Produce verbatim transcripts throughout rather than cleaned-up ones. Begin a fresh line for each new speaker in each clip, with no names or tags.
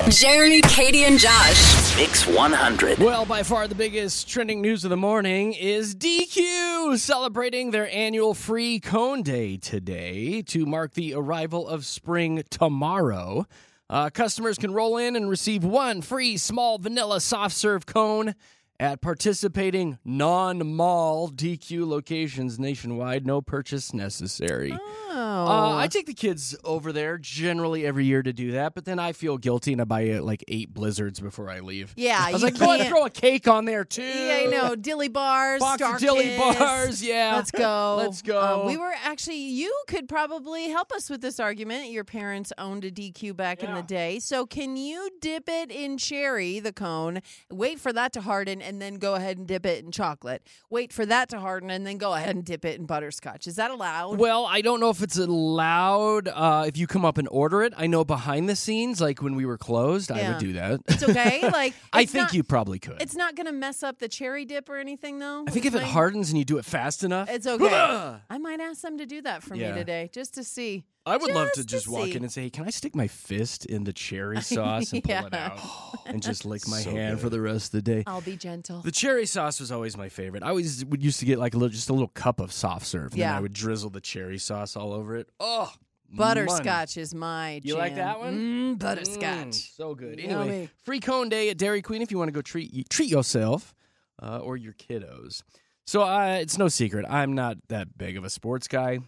Jeremy, Katie, and Josh.
Mix one hundred.
Well, by far the biggest trending news of the morning is D Q celebrating their annual free cone day today to mark the arrival of spring tomorrow. Uh, customers can roll in and receive one free small vanilla soft serve cone at participating non-mall D Q locations nationwide. No purchase necessary.
Oh.
Uh, I take the kids over there generally every year to do that, but then I feel guilty and I buy uh, like eight blizzards before I leave.
Yeah,
I was
you
like, go ahead and
can't-
throw a cake on there too.
Yeah, I know. Dilly bars,
Box
Star
of dilly
Kiss.
bars, yeah.
Let's go.
Let's go.
Um, we were actually, you could probably help us with this argument. Your parents owned a D Q back in
Yeah.
the day. So can you dip it in cherry, the cone, wait for that to harden, and then go ahead and dip it in chocolate? Wait for that to harden, and then go ahead and dip it in butterscotch. Is that allowed?
Well, I don't know if it's allowed uh, if you come up and order it. I know behind the scenes, like when we were closed, I
Yeah.
would do that.
It's okay? Like
I
it's
think
not-
you probably could.
It's not going to mess up the cherry dip or anything, though?
I think if it
Like-
hardens and you do it fast enough,
It's okay. I might ask them to do that for
Yeah.
me today, just to see.
I would love to
Just to
just walk
see.
in and say, hey, can I stick my fist in the cherry sauce and pull it
Yeah.
out and just lick my
So
hand
good.
for the rest of the day?
I'll be gentle.
The cherry sauce was always my favorite. I always would used to get like a little, just a little cup of soft serve. And
Yeah.
then I would drizzle the cherry sauce all over it. Oh,
Butterscotch is my
You
jam.
like that one?
Mm, butterscotch.
Mm, so good.
Yummy.
Anyway, free cone day at Dairy Queen if you want to go treat treat yourself uh, or your kiddos. So uh, it's no secret, I'm not that big of a sports guy.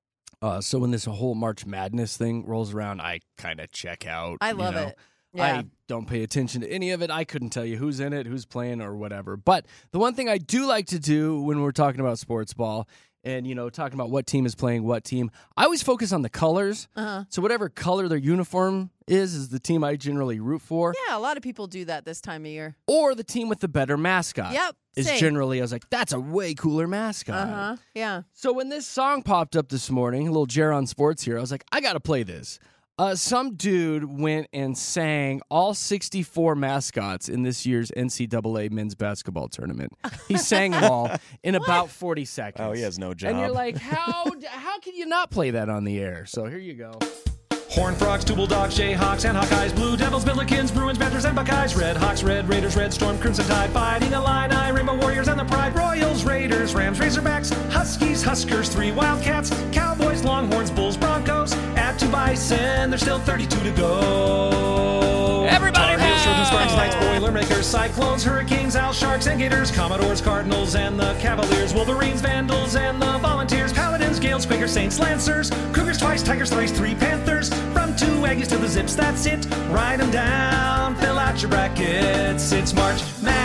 Uh, so when this whole March Madness thing rolls around, I kind of check out.
I
you
love
know.
it. Yeah.
I don't pay attention to any of it. I couldn't tell you who's in it, who's playing, or whatever. But the one thing I do like to do when we're talking about sports ball and, you know, talking about what team is playing what team, I always focus on the colors.
Uh-huh.
So whatever color their uniform is, is the team I generally root for.
Yeah, a lot of people do that this time of year.
Or the team with the better mascot.
Yep,
Is
same.
generally, I was like, that's a way cooler mascot.
Uh-huh. Yeah.
So when this song popped up this morning, a little Jaron Sports here, I was like, I got to play this. Uh, some dude went and sang all sixty-four mascots in this year's N C double A men's basketball tournament. He sang them all in about forty seconds.
Oh, he has no job.
And you're like, how how can you not play that on the air? So here you go.
Horned Frogs, Two Bulldogs, Jayhawks, and Hawkeyes, Blue Devils, Billikens, Bruins, Panthers, and Buckeyes, Red Hawks, Red Raiders, Red Storm, Crimson Tide, Fighting Illini, Rainbow Warriors, and the Pride, Royals, Raiders, Rams, Razorbacks, Huskies, Huskers, three Wildcats, Cowboys, Longhorns, Bulls, Broncos, add two Bison, there's still thirty-two to go.
Everybody
Tar Heels, Trojans, Sparks,
round!
Knights, Boilermakers, Cyclones, Hurricanes, Owls, Sharks, and Gators, Commodores, Cardinals, and the Cavaliers, Wolverines, Vandals, and the Volunteers, Paladins, Gales, Quakers, Saints, Lancers, Cougars twice, Tigers thrice, three Panthers, from two Aggies to the Zips, that's it. Write them down, fill out your brackets. It's March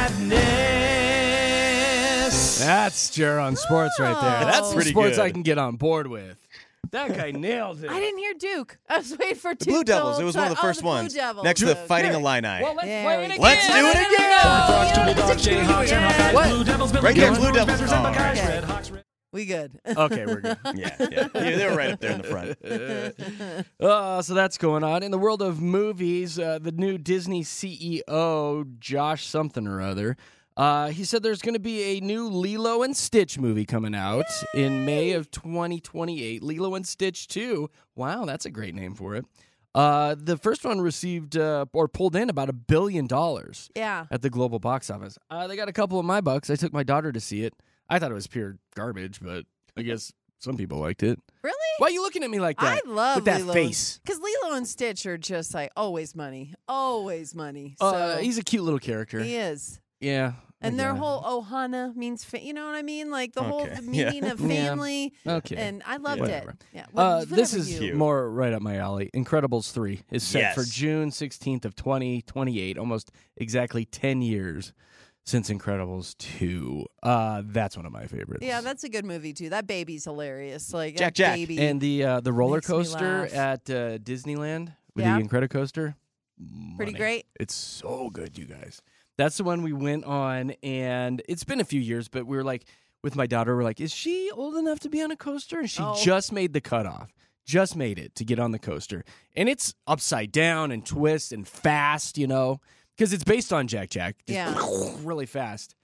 Madness.
That's Jaron Sports right there. That's the
pretty
sports
good.
I can get on board with. That guy nailed it.
I didn't hear Duke. I was waiting for
The
two.
Blue Devils. It was one of the
oh,
first
the Blue
ones.
Devils.
Next to the
Okay.
Fighting Illini.
Well, let's
There
play
we
it
go.
again.
Let's do it again.
Frogs, Two Bulldogs, Jayhawks, and Hawkeyes,
What?
Blue Devils,
Right there,
Billikens,
Blue
Bruins,
Devils.
Panthers, and
Oh,
Buckeyes,
okay.
Red Hawks, Red-
We good.
Okay, we're good.
Yeah, yeah. yeah. They were right up there in the front.
Uh, so that's going on. In the world of movies, uh, the new Disney C E O, Josh something or other, uh, he said there's going to be a new Lilo and Stitch movie coming out in May of twenty twenty-eight. Lilo and Stitch two. Wow, that's a great name for it. Uh, the first one received uh, or pulled in about a billion dollars
Yeah.
at the global box office. Uh, they got a couple of my bucks. I took my daughter to see it. I thought it was pure garbage, but I guess some people liked it.
Really?
Why are you looking at me like that?
I love
with that
Lilo
face.
Because Lilo and Stitch are just like always money. Always money. So
Uh, he's a cute little character.
he is.
Yeah.
And their
yeah.
whole ohana means, fa- you know what I mean? Like the whole
Okay.
the meaning of
Yeah.
family.
Okay.
And I loved
Whatever.
it. Yeah.
Uh,
Whatever
this is
you-
Cute.
more right up my alley. Incredibles three is set
Yes.
for June sixteenth of twenty twenty-eight, almost exactly ten years since Incredibles two. Uh, that's one of my favorites.
Yeah, that's a good movie too. That baby's hilarious. Like
Jack
that
Jack.
baby.
And the uh, the roller
Makes me
coaster
laugh.
at uh, Disneyland with
Yeah.
the Incredicoaster.
Pretty
Money.
great.
It's so good, you guys. That's the one we went on, and it's been a few years, but we were like, with my daughter, we're like, is she old enough to be on a coaster? And she
Oh.
just made the cutoff, just made it to get on the coaster. And it's upside down and twist and fast, you know, because it's based on Jack Jack. Just
Yeah.
really fast.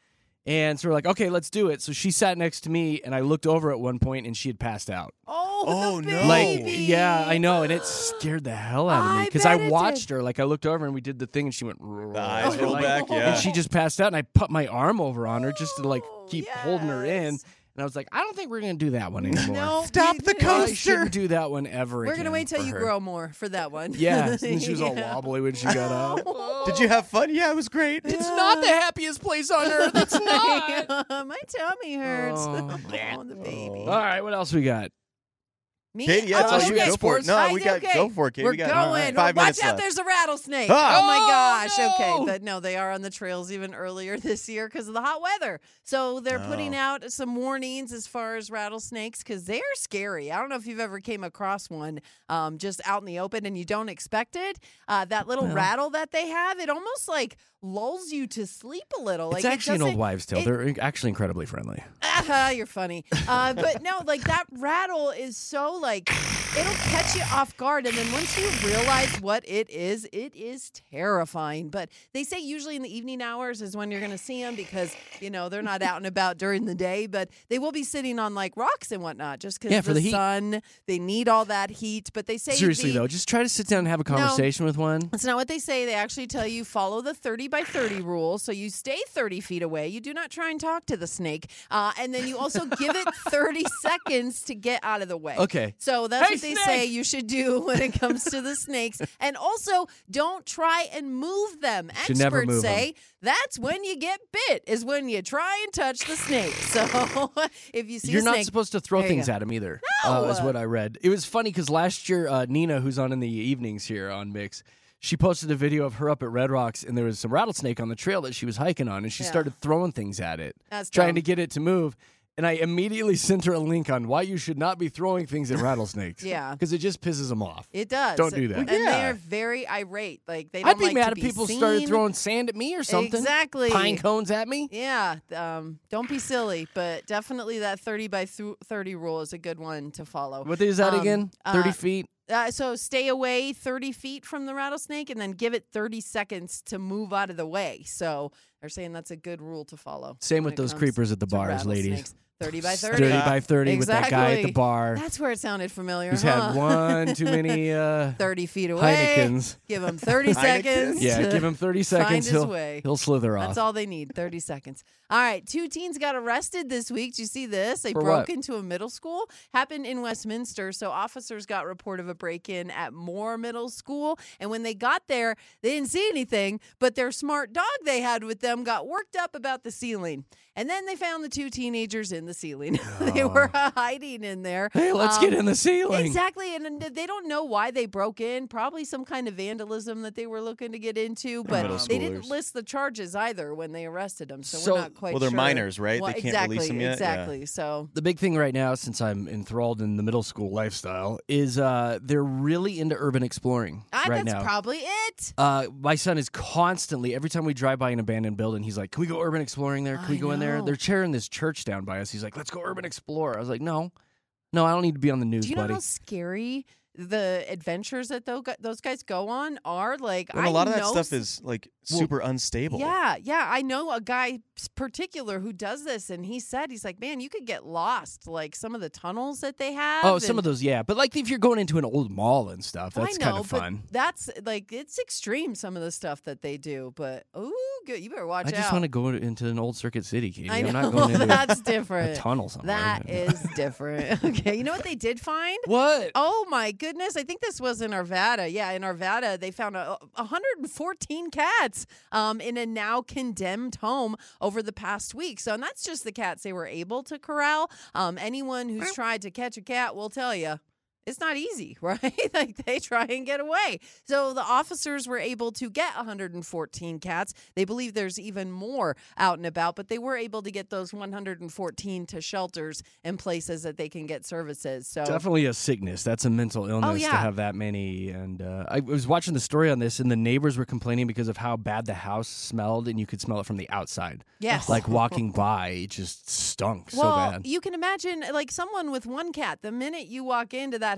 And so we're like, okay, let's do it. So she sat next to me, and I looked over at one point, and she had passed out.
Oh,
Oh,
the
no.
Like,
baby.
yeah, I know, and it scared the hell out of me
I
because I,
bet it
watched
did.
her. Like, I looked over, and we did the thing, and she went.
The eyes
and,
rolled
like,
back, yeah.
And she just passed out, and I put my arm over on her just to like keep
Oh,
holding her in.
yes.
And I was like, I don't think we're gonna do that one anymore.
No,
Stop
you-
the
you know,
I
coaster.
shouldn't do that one ever.
We're
again
gonna wait till
for
you
her.
grow more for that one.
Yeah, and she was all
Yeah.
wobbly when she got up.
Did you have fun? Yeah, it was great.
It's not the happiest place on earth. It's not.
My tummy hurts.
Oh.
Oh, the baby.
All right, what else we got?
Me?
Katie, yeah,
oh,
that's all you
okay.
go for it. No,
I-
we got
okay.
go for it, Katie.
We're
we got
going.
five
Watch
minutes
out,
left.
there's a rattlesnake.
Ah.
Oh, my
Oh,
gosh.
no.
Okay, but no, they are on the trails even earlier this year because of the hot weather. So they're putting
Oh.
out some warnings as far as rattlesnakes because they're scary. I don't know if you've ever came across one um, just out in the open and you don't expect it. Uh, that little
Well.
rattle that they have, it almost like lulls you to sleep a little. Like
It's
it
actually an old
doesn't-
wives' tale.
it-
They're actually incredibly friendly.
Ah, you're funny. Uh, but no, like that rattle is so like it'll catch you off guard, and then once you realize what it is, it is terrifying. But they say usually in the evening hours is when you're going to see them because you know they're not out and about during the day, but they will be sitting on like rocks and whatnot just because
Yeah, for
the,
the heat.
sun. They need all that heat, but they say
Seriously
the,
though, just try to sit down and have a conversation with one.
That's not what they say. They actually tell you follow the thirty by thirty rule. So you stay thirty feet away. You do not try and talk to the snake. Uh, and then you also give it thirty seconds to get out of the way.
Okay.
So that's
Hey,
what they
snake!
say you should do when it comes to the snakes. And also, don't try and move them.
Should
Experts
never move
say that's when you get bit, is when you try and touch the snake. So if you see
You're
a
not
snake,
supposed to throw
there you
things
go.
at them either.
No!
uh, is what I read. It was funny because last year, uh, Nina, who's on in the evenings here on Mix, she posted a video of her up at Red Rocks, and there was some rattlesnake on the trail that she was hiking on, and she
Yeah.
started throwing things at it,
That's
trying
dumb.
to get it to move. And I immediately sent her a link on why you should not be throwing things at rattlesnakes.
Yeah.
Because it just pisses them off.
It does.
Don't do that.
And
Well,
they
yeah.
are very irate. Like they don't
I'd be
like
mad
to
if
be
people
seen.
started throwing sand at me or something.
Exactly.
Pine cones at me.
Yeah, um, don't be silly, but definitely that thirty by thirty rule is a good one to follow.
What is that
Um,
again? thirty
uh,
feet?
Uh, so stay away thirty feet from the rattlesnake and then give it thirty seconds to move out of the way. So they're saying that's a good rule to follow.
Same
when
with
it
those
comes
creepers at the
to
bars, ladies.
rattlesnakes. thirty by
thirty
thirty.
by thirty with that guy at the
Exactly.
bar
That's where it sounded familiar.
who's
huh?
had one too many uh,
thirty feet away.
Heinekens.
Give him thirty
Heinekens?
seconds.
Yeah,
to
give him thirty
find
seconds.
his
He'll,
way.
he'll slither off.
That's all they need, thirty seconds. All right, two teens got arrested this week. Did you see this? They
For
broke
what?
into a middle school. Happened in Westminster. So officers got report of a break-in at Moore Middle School. And when they got there, they didn't see anything, but their smart dog they had with them got worked up about the ceiling. And then they found the two teenagers in the ceiling. they were uh, hiding in there.
Hey, let's
Um,
get in the ceiling.
Exactly, and and they don't know why they broke in. Probably some kind of vandalism that they were looking to get into, but
Middle
they didn't
schoolers.
list the charges either when they arrested them. So,
So-
we're not quite
Well, they're
sure.
minors, right? They
Well,
can't
exactly,
release them yet? Yeah.
Exactly. So
The big thing right now, since I'm enthralled in the middle school lifestyle, is uh, they're really into urban exploring
ah,
right
that's
now.
probably it.
Uh, my son is constantly, every time we drive by an abandoned building, he's like, can we go urban exploring there? Can
I
we go in there?
know.
They're tearing this church down by us. He's like, let's go urban explore. I was like, no, no, I don't need to be on the news,
Do you know
buddy.
how scary the adventures that tho- those guys go on are? Like,
And
I
a lot of that
know
stuff
s-
is like
Well,
super unstable.
Yeah, yeah. I know a guy s- particular who does this, and he said, he's like, man, you could get lost. Like some of the tunnels that they have.
Oh, some
and-
of those, yeah. But like if you're going into an old mall and stuff, that's
I know,
kind of
but
fun.
that's like it's extreme some of the stuff that they do. But ooh, good, you better watch
I just
out.
want to go into an old Circuit City, Katie.
I know
I'm not going into
that's
a,
different.
a tunnel somewhere.
That is different. Okay, you know what they did find?
What?
Oh my goodness! I think this was in Arvada. Yeah, in Arvada, they found a, one hundred fourteen cats um, in a now condemned home over the past week. So, and that's just the cats they were able to corral. Um, anyone who's tried to catch a cat will tell you. It's not easy, right? Like they try and get away. So the officers were able to get one hundred fourteen cats. They believe there's even more out and about, but they were able to get those one hundred fourteen to shelters and places that they can get services. So
Definitely a sickness. That's a mental illness to
yeah.
have that many. And uh, I was watching the story on this, and the neighbors were complaining because of how bad the house smelled, and you could smell it from the outside.
yes.
Like walking by, it just stunk
well,
so bad.
you can imagine like someone with one cat, the minute you walk into that